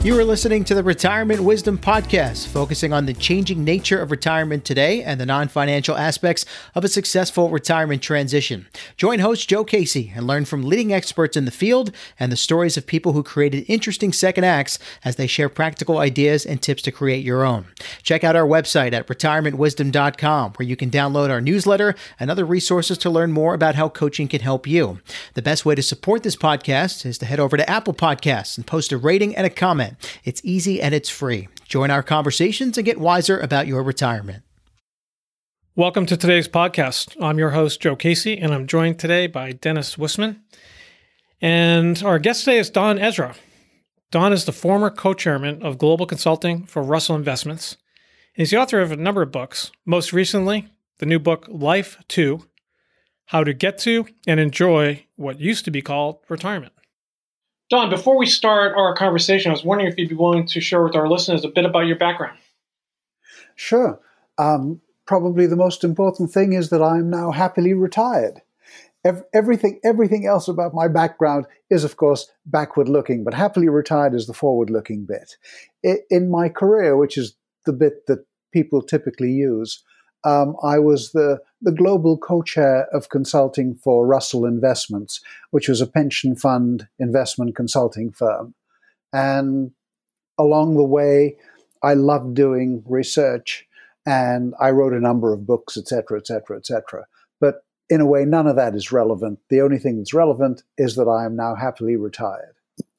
You are listening to the Retirement Wisdom Podcast, focusing on the changing nature of retirement today and the non-financial aspects of a successful retirement transition. Join host Joe Casey and learn from leading experts in the field and the stories of people who created interesting second acts as they share practical ideas and tips to create your own. Check out our website at retirementwisdom.com, where you can download our newsletter and other resources to learn more about how coaching can help you. The best way to support this podcast is to head over to Apple Podcasts and post a rating and a comment. It's easy and it's free. Join our conversations and get wiser about your retirement. Welcome to today's podcast. I'm your host, Joe Casey, and I'm joined today by Dennis Wissman. And our guest today is Don Ezra. Don is the former co-chairman of Global Consulting for Russell Investments. He's the author of a number of books, most recently, the new book, Life 2, How to Get to and Enjoy What Used to Be Called Retirement. Don, before we start our conversation, I was wondering if you'd be willing to share with our listeners a bit about your background. Sure. Probably the most important thing is that I'm now happily retired. Everything else about my background is, of course, backward-looking, but happily retired is the forward-looking bit. In my career, which is the bit that people typically use, I was the global co-chair of consulting for Russell Investments, which was a pension fund investment consulting firm. And along the way, I loved doing research, and I wrote a number of books, et cetera, et cetera, et cetera. But in a way, none of that is relevant. The only thing that's relevant is that I am now happily retired.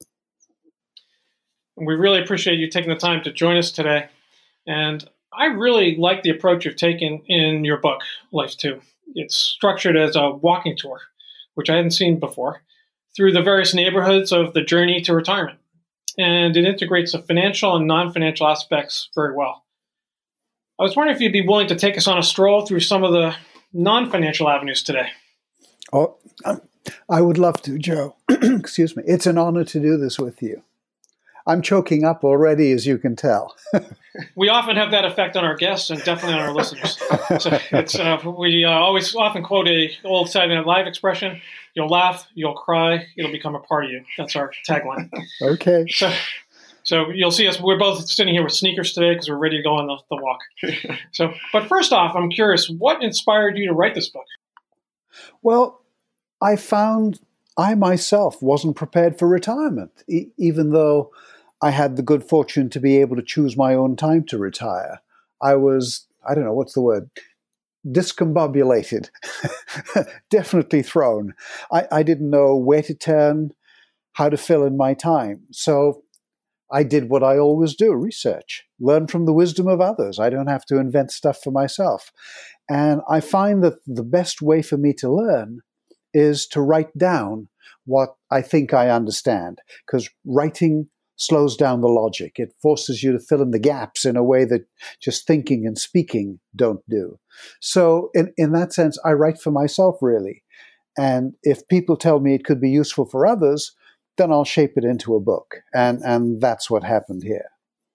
We really appreciate you taking the time to join us today. And I really like the approach you've taken in your book, Life 2. It's structured as a walking tour, which I hadn't seen before, through the various neighborhoods of the journey to retirement. And it integrates the financial and non-financial aspects very well. I was wondering if you'd be willing to take us on a stroll through some of the non-financial avenues today. Oh, I would love to, Joe. Excuse me. It's an honor to do this with you. I'm choking up already, as you can tell. We often have that effect on our guests and definitely on our listeners. So we always often quote a old Saturday Night Live expression: "You'll laugh, you'll cry, it'll become a part of you." That's our tagline. Okay. So you'll see us. We're both sitting here with sneakers today because we're ready to go on the walk. But first off, I'm curious, what inspired you to write this book? Well, I found I myself wasn't prepared for retirement, even though I had the good fortune to be able to choose my own time to retire. I was, I don't know, what's the word? Discombobulated. Definitely thrown. I didn't know where to turn, how to fill in my time. So I did what I always do, research, learn from the wisdom of others. I don't have to invent stuff for myself. And I find that the best way for me to learn is to write down what I think I understand, because writing slows down the logic. It forces you to fill in the gaps in a way that just thinking and speaking don't do. So in that sense, I write for myself, really. And if people tell me it could be useful for others, then I'll shape it into a book. And that's what happened here.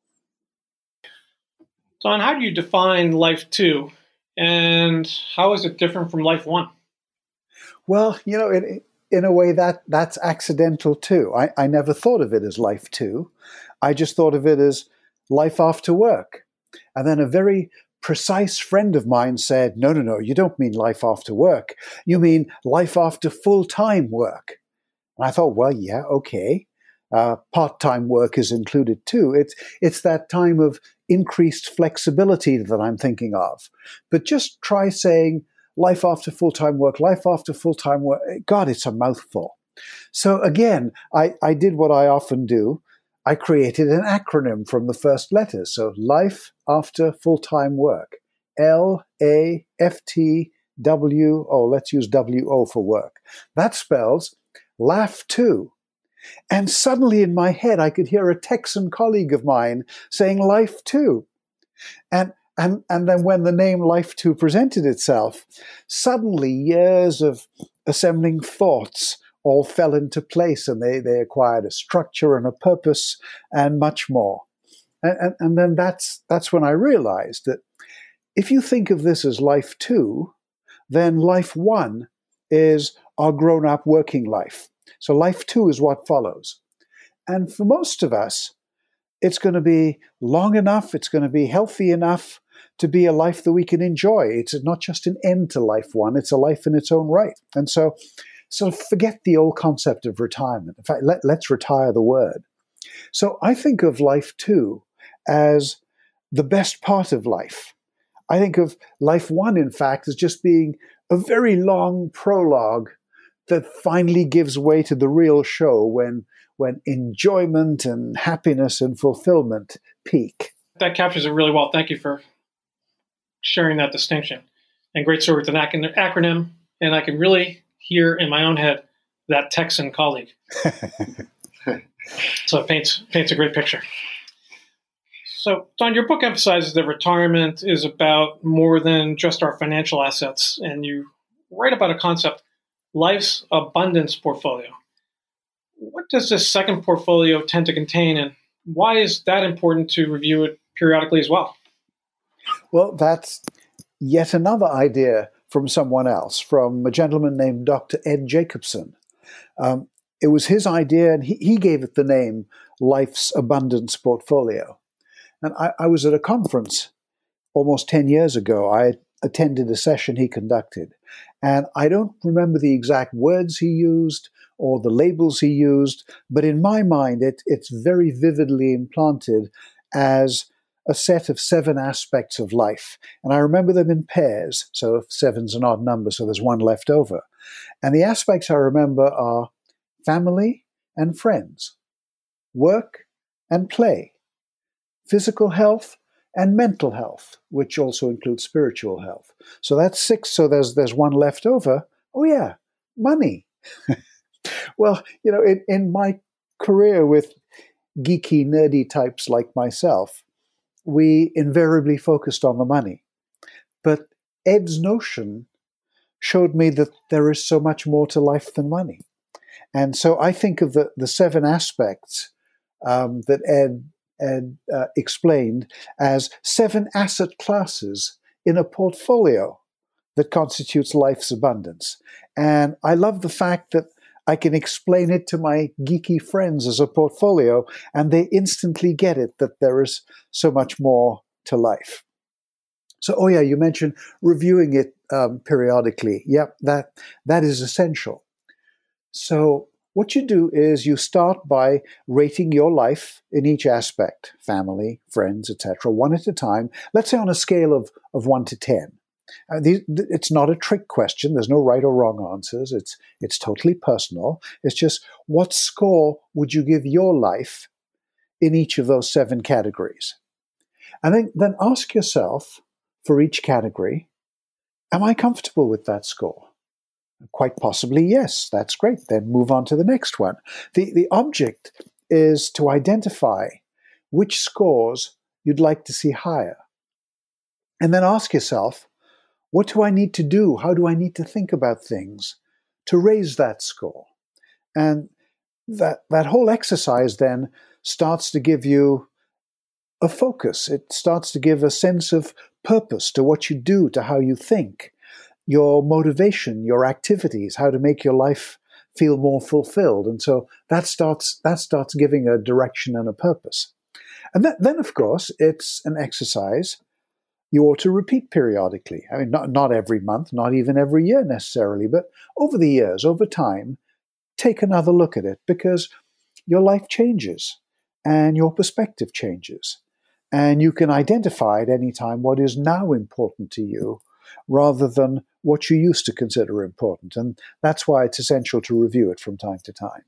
Don, how do you define Life 2? And how is it different from Life 1? Well, you know, in a way that's accidental too. I never thought of it as Life 2. I just thought of it as life after work. And then a very precise friend of mine said, no, you don't mean life after work. You mean life after full-time work. And I thought, well, yeah, okay. Part-time work is included too. It's that time of increased flexibility that I'm thinking of. But just try saying life after full-time work, life after full-time work. God, it's a mouthful. So again, I did what I often do. I created an acronym from the first letters. So life after full-time work. LAFTW, let's use WO for work. That spells Laugh 2. And suddenly in my head, I could hear a Texan colleague of mine saying Life 2. And then when the name Life 2 presented itself, suddenly years of assembling thoughts all fell into place, and they acquired a structure and a purpose and much more. And then that's when I realized that if you think of this as Life 2, then Life 1 is our grown-up working life. So Life 2 is what follows. And for most of us, it's going to be long enough, it's going to be healthy enough to be a life that we can enjoy. It's not just an end to life one, it's a life in its own right. And so forget the old concept of retirement. In fact, let's retire the word. So I think of life too as the best part of life. I think of life one, in fact, as just being a very long prologue that finally gives way to the real show when enjoyment and happiness and fulfillment peak. That captures it really well. Thank you for sharing that distinction. And great story with an acronym. And I can really hear in my own head that Texan colleague. So it paints a great picture. So, Don, your book emphasizes that retirement is about more than just our financial assets. And you write about a concept, life's abundance portfolio. What does this second portfolio tend to contain, and why is that important to review it periodically as well? Well, that's yet another idea from someone else, from a gentleman named Dr. Ed Jacobson. It was his idea, and he gave it the name Life's Abundance Portfolio. And I was at a conference almost 10 years ago. I attended a session he conducted, and I don't remember the exact words he used or the labels he used, but in my mind, it's very vividly implanted as a set of 7 aspects of life. And I remember them in pairs, so 7's an odd number, so there's one left over. And the aspects I remember are family and friends, work and play, physical health and mental health, which also includes spiritual health. So that's 6, so there's one left over. Oh yeah, money. Well, in my career with geeky, nerdy types like myself, we invariably focused on the money. But Ed's notion showed me that there is so much more to life than money. And so I think of the 7 aspects that Ed explained as 7 asset classes in a portfolio that constitutes life's abundance. And I love the fact that I can explain it to my geeky friends as a portfolio, and they instantly get it, that there is so much more to life. So, you mentioned reviewing it periodically. Yep, that is essential. So what you do is you start by rating your life in each aspect, family, friends, etc., one at a time, let's say on a scale of 1 to 10. It's not a trick question. There's no right or wrong answers. It's totally personal. It's just, what score would you give your life in each of those 7 categories? And then ask yourself for each category, am I comfortable with that score? Quite possibly, yes. That's great. Then move on to the next one. The object is to identify which scores you'd like to see higher. And then ask yourself, what do I need to do? How do I need to think about things to raise that score? And that whole exercise then starts to give you a focus. It starts to give a sense of purpose to what you do, to how you think, your motivation, your activities, how to make your life feel more fulfilled. And so that starts giving a direction and a purpose. And then, of course, it's an exercise you ought to repeat periodically. I mean, not every month, not even every year necessarily, but over the years, over time, take another look at it, because your life changes and your perspective changes. And you can identify at any time what is now important to you rather than what you used to consider important. And that's why it's essential to review it from time to time.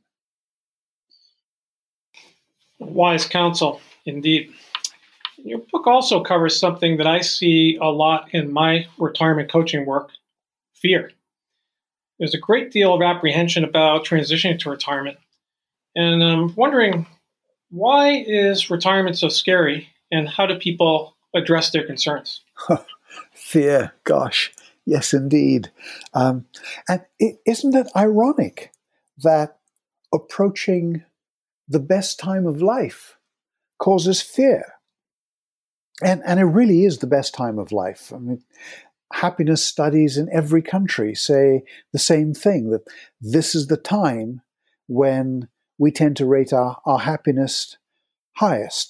Wise counsel, indeed. Your book also covers something that I see a lot in my retirement coaching work, fear. There's a great deal of apprehension about transitioning to retirement. And I'm wondering, why is retirement so scary, and how do people address their concerns? Fear, gosh, yes, indeed. And isn't it ironic that approaching the best time of life causes fear? And it really is the best time of life. I mean, happiness studies in every country say the same thing, that this is the time when we tend to rate our happiness highest.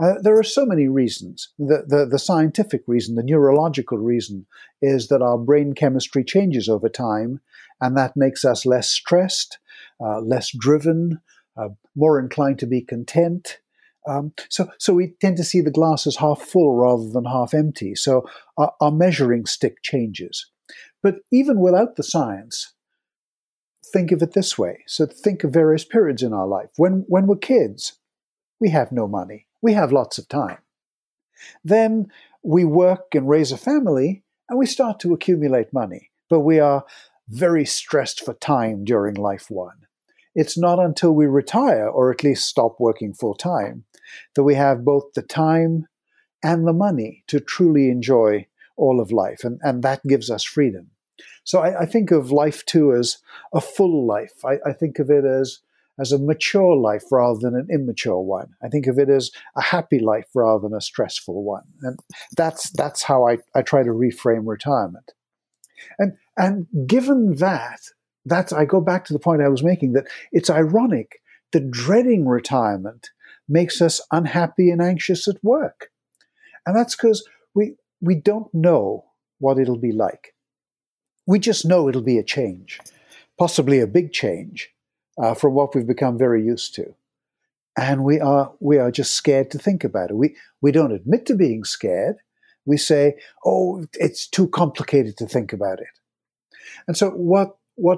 There are so many reasons. The scientific reason, the neurological reason, is that our brain chemistry changes over time, and that makes us less stressed, less driven, more inclined to be content. So we tend to see the glass as half full rather than half empty. So our measuring stick changes. But even without the science, think of it this way. So think of various periods in our life. When we're kids, we have no money. We have lots of time. Then we work and raise a family, and we start to accumulate money. But we are very stressed for time during life one. It's not until we retire, or at least stop working full time, that we have both the time and the money to truly enjoy all of life. And that gives us freedom. So I think of life too as a full life. I think of it as a mature life rather than an immature one. I think of it as a happy life rather than a stressful one. And that's how I try to reframe retirement. And given that, I go back to the point I was making, that it's ironic that dreading retirement makes us unhappy and anxious at work. And that's because we don't know what it'll be like. We just know it'll be a change, possibly a big change from what we've become very used to. And we are just scared to think about it. We don't admit to being scared. We say, oh, it's too complicated to think about it. And so what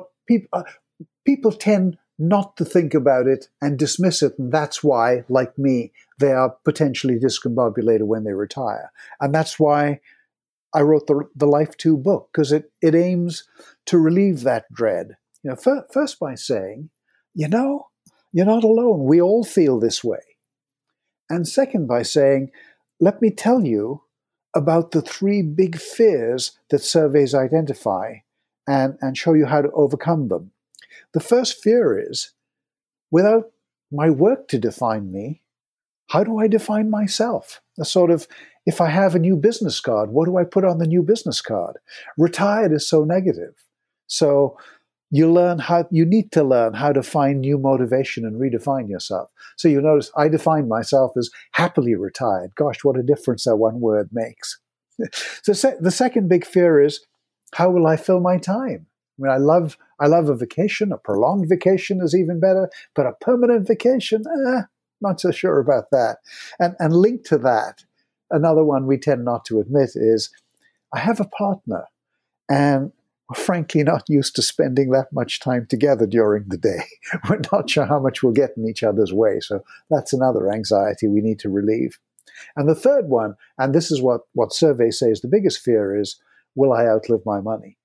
people tend not to think about it and dismiss it, and that's why, like me, they are potentially discombobulated when they retire. And that's why I wrote the Life 2 book, because it aims to relieve that dread. First by saying, you're not alone. We all feel this way. And second by saying, let me tell you about the 3 big fears that surveys identify and show you how to overcome them. The first fear is, without my work to define me, how do I define myself? A sort of, if I have a new business card, what do I put on the new business card? Retired is so negative. So you need to learn how to find new motivation and redefine yourself. So you notice I define myself as happily retired. Gosh, what a difference that one word makes. So the second big fear is, how will I fill my time? I mean, I love a vacation. A prolonged vacation is even better, but a permanent vacation, not so sure about that. And linked to that, another one we tend not to admit is, I have a partner, and we're frankly not used to spending that much time together during the day. We're not sure how much we'll get in each other's way. So that's another anxiety we need to relieve. And the third one, and this is what surveys say is the biggest fear, is, will I outlive my money?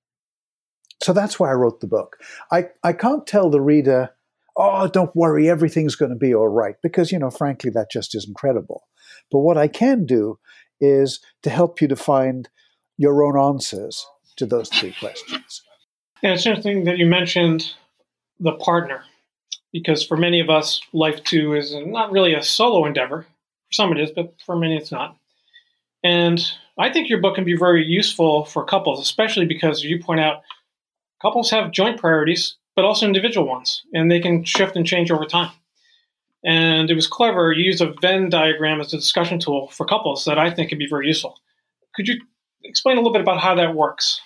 So that's why I wrote the book. I can't tell the reader, oh, don't worry, everything's going to be all right, because, frankly, that just isn't credible. But what I can do is to help you to find your own answers to those 3 questions. And it's interesting that you mentioned the partner, because for many of us, Life 2 is not really a solo endeavor. For some it is, but for many it's not. And I think your book can be very useful for couples, especially because you point out couples have joint priorities, but also individual ones, and they can shift and change over time. And it was clever. You used a Venn diagram as a discussion tool for couples that I think could be very useful. Could you explain a little bit about how that works?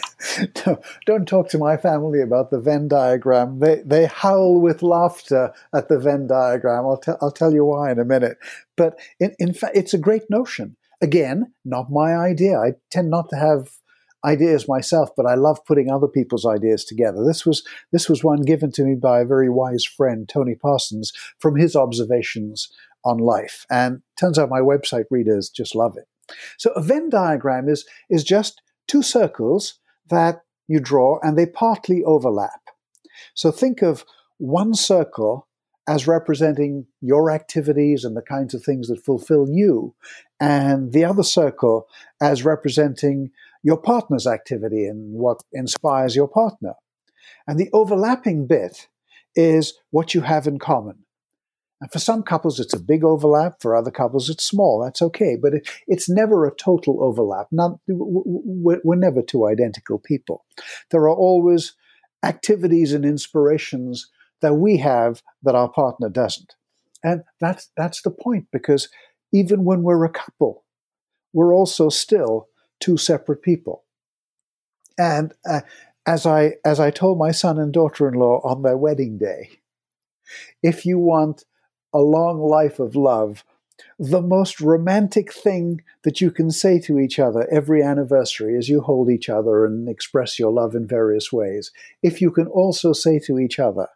Don't talk to my family about the Venn diagram. They howl with laughter at the Venn diagram. I'll tell you why in a minute. But in fact, it's a great notion. Again, not my idea. I tend not to have ideas myself, but I love putting other people's ideas together. This was one given to me by a very wise friend, Tony Parsons, from his observations on life. And turns out my website readers just love it. So a Venn diagram is just 2 circles that you draw, and they partly overlap. So think of one circle as representing your activities and the kinds of things that fulfill you, and the other circle as representing your partner's activity and what inspires your partner. And the overlapping bit is what you have in common. And for some couples, it's a big overlap. For other couples, it's small. That's okay. But it's never a total overlap. We're never 2 identical people. There are always activities and inspirations that we have that our partner doesn't. And that's the point, because even when we're a couple, we're also still two separate people. And as I told my son and daughter-in-law on their wedding day, if you want a long life of love, the most romantic thing that you can say to each other every anniversary as you hold each other and express your love in various ways, if you can also say to each other,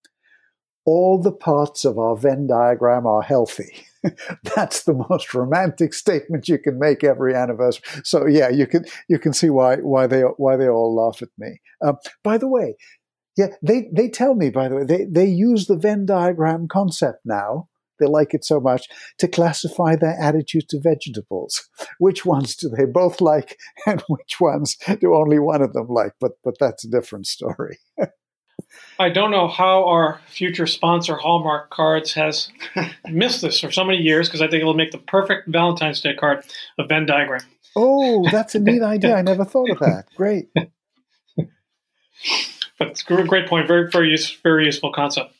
all the parts of our Venn diagram are healthy. That's the most romantic statement you can make every anniversary. So yeah, you can see why they all laugh at me. By the way, yeah, they tell me, by the way, they use the Venn diagram concept now. They like it so much to classify their attitude to vegetables. Which ones do they both like, and which ones do only one of them like? But that's a different story. I don't know how our future sponsor, Hallmark Cards, has missed this for so many years, because I think it'll make the perfect Valentine's Day card, a Venn diagram. Oh, that's a neat idea. I never thought of that. Great. But it's a great point. Very, very useful concept.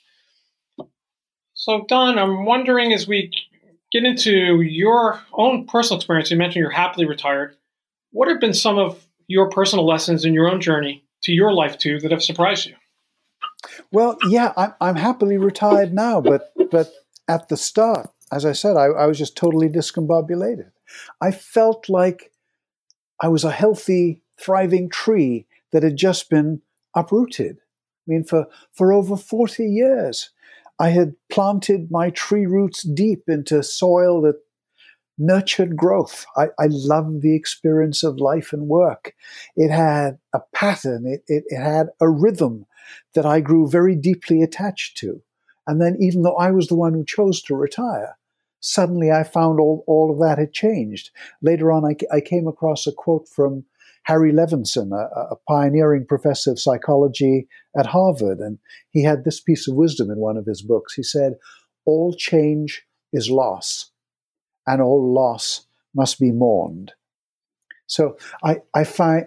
So, Don, I'm wondering, as we get into your own personal experience, you mentioned you're happily retired. What have been some of your personal lessons in your own journey to your life, too, that have surprised you? Well, yeah, I'm happily retired now, but at the start, as I said, I was just totally discombobulated. I felt like I was a healthy, thriving tree that had just been uprooted. I mean, for over 40 years, I had planted my tree roots deep into soil that nurtured growth. I loved the experience of life and work. It had a pattern. It had a rhythm that I grew very deeply attached to. And then even though I was the one who chose to retire, suddenly I found all of that had changed. Later on, I came across a quote from Harry Levinson, a pioneering professor of psychology at Harvard. And he had this piece of wisdom in one of his books. He said, all change is loss, and all loss must be mourned. So I found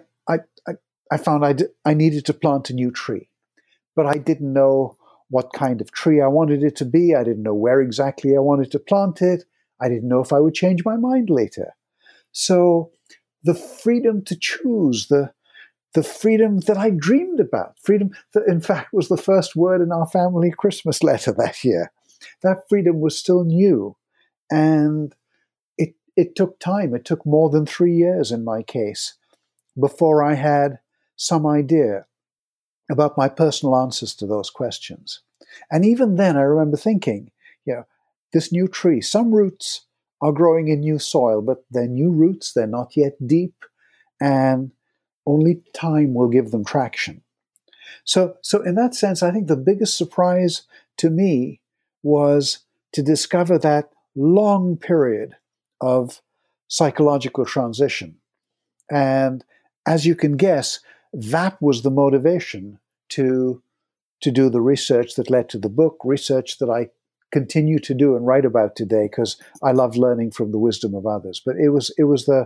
I needed to plant a new tree, but I didn't know what kind of tree I wanted it to be. I didn't know where exactly I wanted to plant it. I didn't know if I would change my mind later. So the freedom to choose, the freedom that I dreamed about, freedom that in fact was the first word in our family Christmas letter that year, that freedom was still new. And it took time. It took more than 3 years in my case before I had some idea about my personal answers to those questions. And even then, I remember thinking, this new tree, some roots are growing in new soil, but they're new roots, they're not yet deep, and only time will give them traction. So in that sense, I think the biggest surprise to me was to discover that long period of psychological transition. And as you can guess, that was the motivation to do the research that led to the book, research that I continue to do and write about today, because I love learning from the wisdom of others. But it was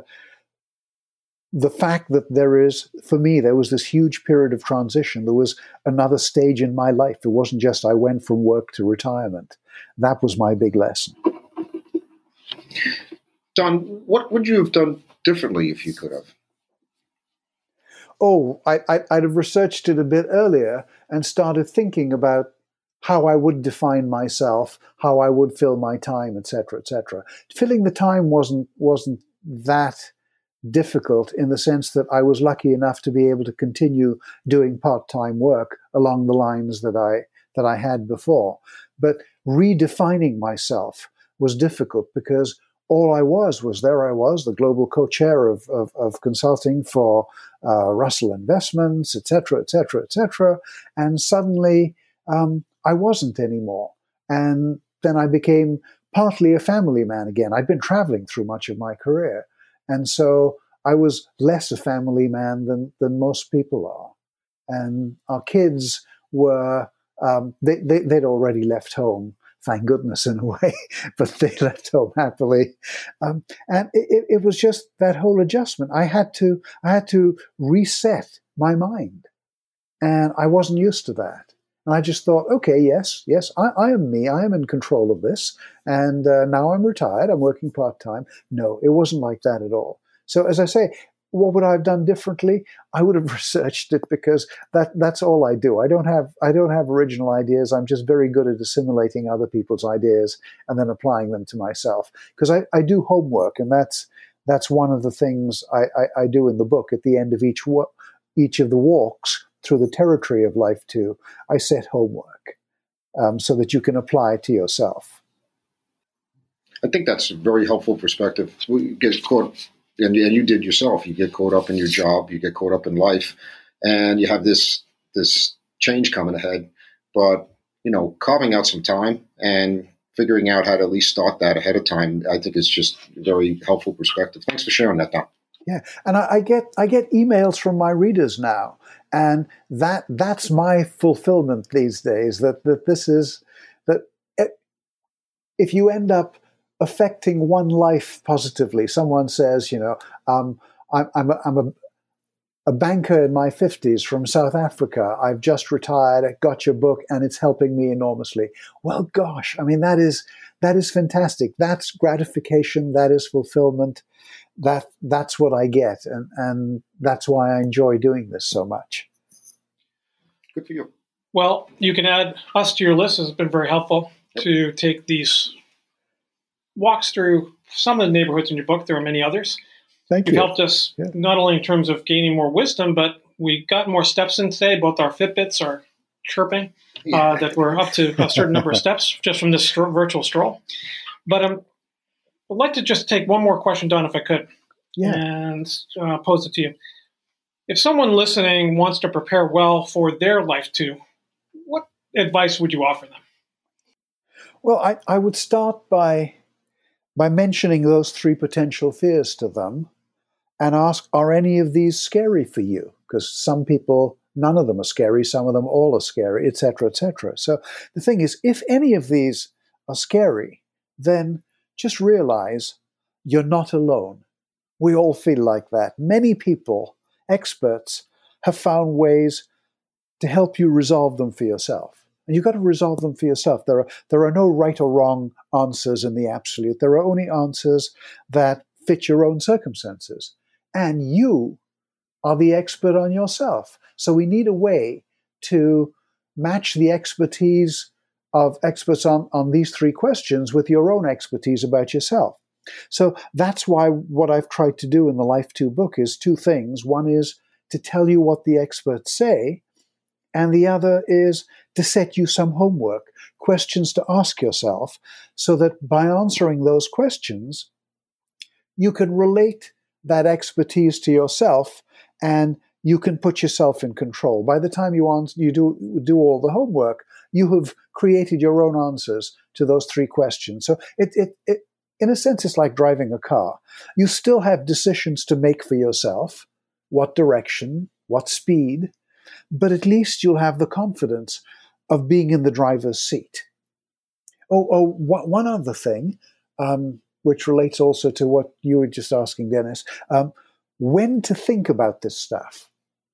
the fact that for me, there was this huge period of transition. There was another stage in my life. It wasn't just I went from work to retirement. That was my big lesson. Don, what would you have done differently if you could have? Oh, I'd have researched it a bit earlier and started thinking about how I would define myself, how I would fill my time, etc., etc. Filling the time wasn't that difficult in the sense that I was lucky enough to be able to continue doing part-time work along the lines that I had before. But redefining myself was difficult because all I was, the global co-chair of consulting for Russell Investments, etc., etc., etc. And suddenly I wasn't anymore. And then I became partly a family man again. I'd been traveling through much of my career. And so I was less a family man than most people are. And our kids were, they'd already left home, thank goodness in a way, but they left home happily. And it was just that whole adjustment. I had to reset my mind. And I wasn't used to that. And I just thought, okay, yes, I am me. I am in control of this. And now I'm retired. I'm working part-time. No, it wasn't like that at all. So as I say, what would I have done differently? I would have researched it, because that's all I do. I don't have original ideas. I'm just very good at assimilating other people's ideas and then applying them to myself. Because I do homework, and that's one of the things I do in the book. At the end of each of the walks through the territory of Life 2, I set homework so that you can apply it to yourself. I think that's a very helpful perspective. We get caught, and you did yourself. You get caught up in your job, you get caught up in life, and you have this change coming ahead. But carving out some time and figuring out how to at least start that ahead of time, I think is just a very helpful perspective. Thanks for sharing that, Don. Yeah, and I get emails from my readers now, and that's my fulfillment these days. That if you end up affecting one life positively, someone says, I'm a banker in my 50s from South Africa. I've just retired. I got your book, and it's helping me enormously. Well, gosh, I mean, that is fantastic. That's gratification. That is fulfillment. That's what I get, and that's why I enjoy doing this so much. Good for you. Well, you can add us to your list. It's been very helpful to take these walks through some of the neighborhoods in your book. There are many others. Thank you. You've helped us not only in terms of gaining more wisdom, but we got more steps in today. Both our Fitbits are chirping that we're up to a certain number of steps just from this virtual stroll. But I'd like to just take one more question, Don, if I could, and pose it to you. If someone listening wants to prepare well for their Life 2, what advice would you offer them? Well, I would start by mentioning those 3 potential fears to them and ask, are any of these scary for you? Because some people, none of them are scary, some of them all are scary, etc., etc. So the thing is, if any of these are scary, then just realize you're not alone. We all feel like that. Many people, experts, have found ways to help you resolve them for yourself. And you've got to resolve them for yourself. There are no right or wrong answers in the absolute. There are only answers that fit your own circumstances. And you are the expert on yourself. So we need a way to match the expertise of experts on these 3 questions with your own expertise about yourself. So that's why what I've tried to do in the Life 2 book is 2 things. One is to tell you what the experts say, and the other is to set you some homework, questions to ask yourself, so that by answering those questions, you can relate that expertise to yourself, and you can put yourself in control. By the time you do all the homework, you have created your own answers to those 3 questions. So it in a sense, it's like driving a car. You still have decisions to make for yourself, what direction, what speed, but at least you'll have the confidence of being in the driver's seat. One other thing, which relates also to what you were just asking, Dennis, when to think about this stuff.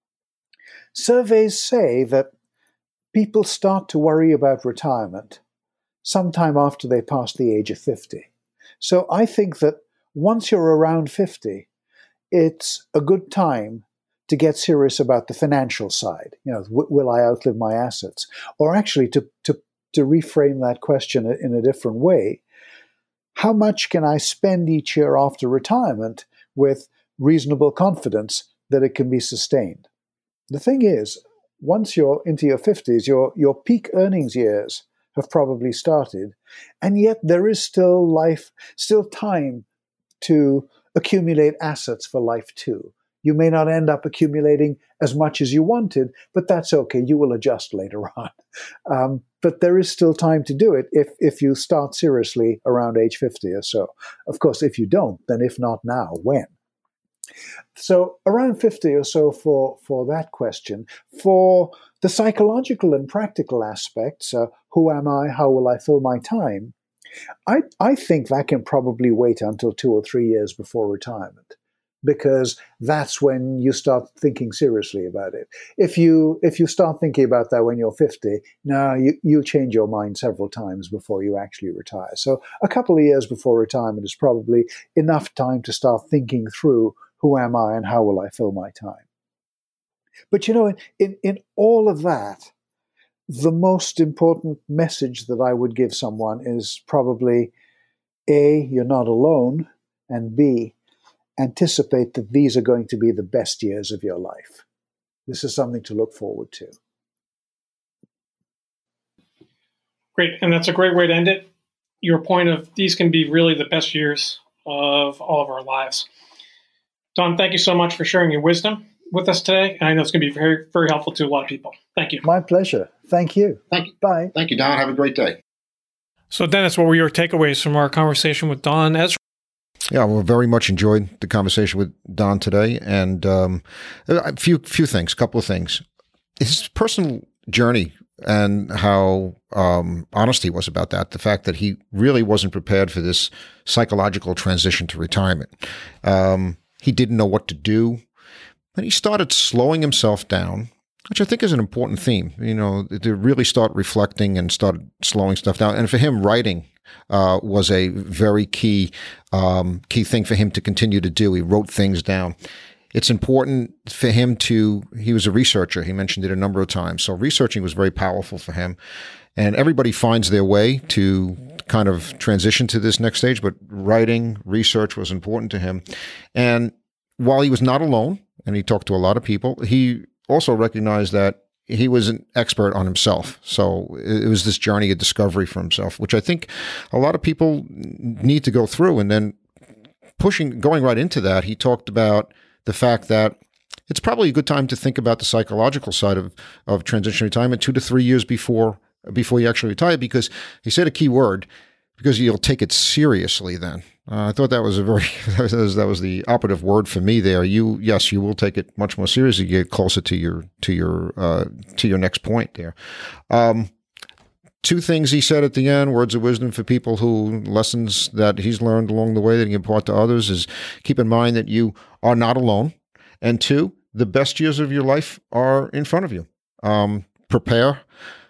Surveys say that people start to worry about retirement sometime after they pass the age of 50. So I think that once you're around 50, it's a good time to get serious about the financial side. Will I outlive my assets? Or actually, to reframe that question in a different way, how much can I spend each year after retirement with reasonable confidence that it can be sustained? The thing is, once you're into your 50s, your peak earnings years have probably started, and yet there is still time to accumulate assets for Life 2. You may not end up accumulating as much as you wanted, but that's okay. You will adjust later on. But there is still time to do it if you start seriously around age 50 or so. Of course, if you don't, then if not now, when? So around 50 or so for that question. For the psychological and practical aspects, who am I? How will I fill my time? I think that can probably wait until 2 or 3 years before retirement. because that's when you start thinking seriously about it. If you start thinking about that when you're 50, now you'll change your mind several times before you actually retire. So a couple of years before retirement is probably enough time to start thinking through, who am I and how will I fill my time? But in all of that, the most important message that I would give someone is probably A, you're not alone, and B, anticipate that these are going to be the best years of your life. This is something to look forward to. Great. And that's a great way to end it. Your point of these can be really the best years of all of our lives. Don, thank you so much for sharing your wisdom with us today. And I know it's going to be very, very helpful to a lot of people. Thank you. My pleasure. Thank you. Thank you. Bye. Thank you, Don. Have a great day. So, Dennis, what were your takeaways from our conversation with Don Ezra? Yeah, well, very much enjoyed the conversation with Don today, and a few things, a couple of things. His personal journey and how honest he was about that, the fact that he really wasn't prepared for this psychological transition to retirement. He didn't know what to do, and he started slowing himself down, which I think is an important theme, to really start reflecting and start slowing stuff down. And for him, writing was a very key thing for him to continue to do. He wrote things down. It's important for him he was a researcher. He mentioned it a number of times. So researching was very powerful for him. And everybody finds their way to kind of transition to this next stage, but writing, research was important to him. And while he was not alone, and he talked to a lot of people, he also recognized that he was an expert on himself. So it was this journey of discovery for himself, which I think a lot of people need to go through. And then going right into that, he talked about the fact that it's probably a good time to think about the psychological side of transition retirement 2 to 3 years before you actually retire, because he said a key word, because you'll take it seriously then. I thought that was that was the operative word for me there. You will take it much more seriously. You get closer to your next point there. 2 things he said at the end, words of wisdom for people lessons that he's learned along the way that he can impart to others is keep in mind that you are not alone. And 2, the best years of your life are in front of you. Prepare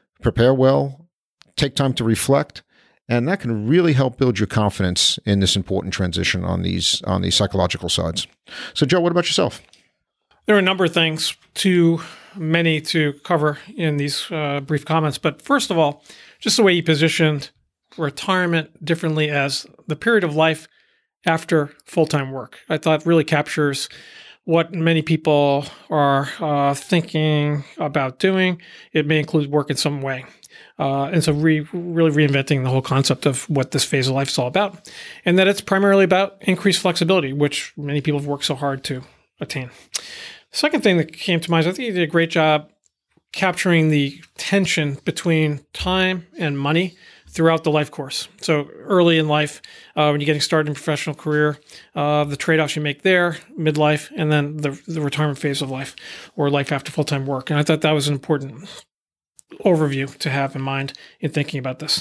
well, take time to reflect. And that can really help build your confidence in this important transition on these psychological sides. So, Joe, what about yourself? There are a number of things, too many to cover in these brief comments. But first of all, just the way he positioned retirement differently as the period of life after full-time work, I thought really captures what many people are thinking about doing. It may include work in some way. And so really reinventing the whole concept of what this phase of life is all about. And that it's primarily about increased flexibility, which many people have worked so hard to attain. The second thing that came to mind is I think he did a great job capturing the tension between time and money throughout the life course. So early in life, when you're getting started in a professional career, the trade-offs you make there, midlife, and then the retirement phase of life or life after full-time work. And I thought that was an important overview to have in mind in thinking about this.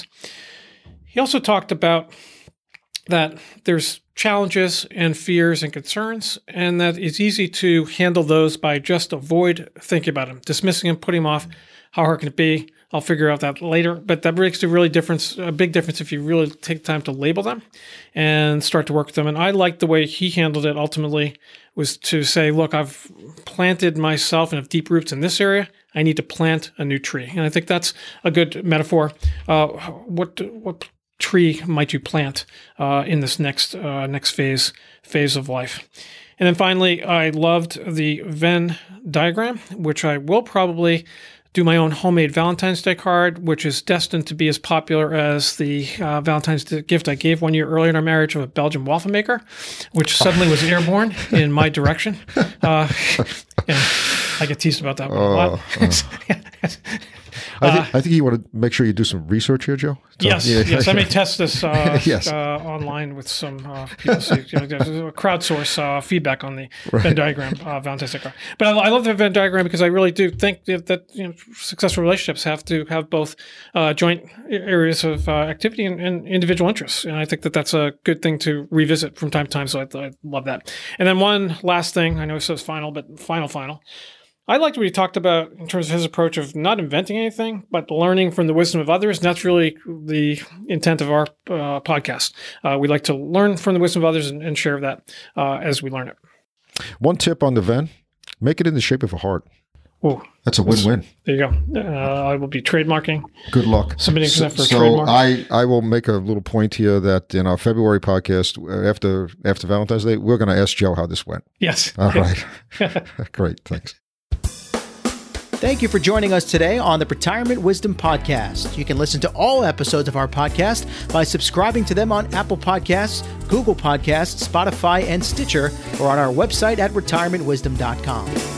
He also talked about that there's challenges and fears and concerns, and that it's easy to handle those by just avoid thinking about them, dismissing them, putting them off. How hard can it be? I'll figure out that later. But that makes a big difference if you really take time to label them and start to work with them. And I like the way he handled it ultimately was to say, look, I've planted myself and have deep roots in this area. I need to plant a new tree. And I think that's a good metaphor. What tree might you plant in this next phase of life? And then finally, I loved the Venn diagram, which I will probably do my own homemade Valentine's Day card, which is destined to be as popular as the Valentine's Day gift I gave 1 year earlier in our marriage of a Belgian waffle maker, which suddenly was airborne in my direction. And I get teased about that one a lot. I think you want to make sure you do some research here, Joe. So, yes. I may test this Yes. online with some people, so crowdsource feedback on the Venn diagram of Valentine's Day card. But I love the Venn diagram because I really do think that successful relationships have to have both joint areas of activity and individual interests, and I think that that's a good thing to revisit from time to time. So I love that. And then one last thing, I know it says final, but final. I liked what he talked about in terms of his approach of not inventing anything, but learning from the wisdom of others. And that's really the intent of our podcast. We like to learn from the wisdom of others and share that as we learn it. One tip on the Venn, make it in the shape of a heart. Ooh, that's a win-win. There you go. I will be trademarking. Good luck. Submitting for trademark. I will make a little point here that in our February podcast, after Valentine's Day, we're going to ask Joe how this went. Yes. All right. Great. Thanks. Thank you for joining us today on the Retirement Wisdom Podcast. You can listen to all episodes of our podcast by subscribing to them on Apple Podcasts, Google Podcasts, Spotify, and Stitcher, or on our website at retirementwisdom.com.